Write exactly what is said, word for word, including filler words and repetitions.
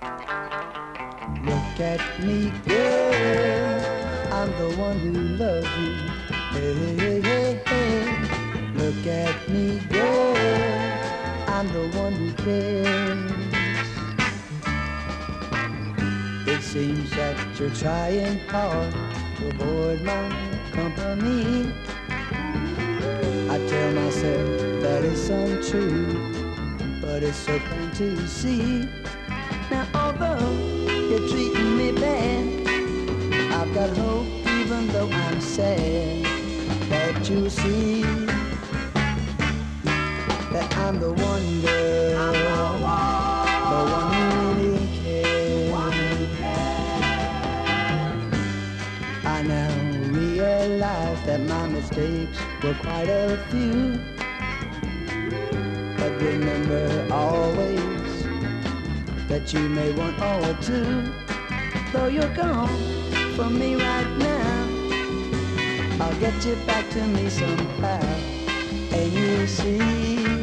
Look at me, girl, I'm the one who loves you. Hey, hey, hey, hey. Look at me, girl, I'm the one who cares. It seems that you're trying hard to avoid my company. I tell myself that it's untrue, but it's so plain to see. Now although you're treating me bad, I've got hope even though I'm sad, that you see that I'm the one girl, I'm the one, the one who really cares. I now realize that my mistakes were quite a few, but remember always that you may want or two. Though you're gone from me right now, I'll get you back to me somehow, and you'll see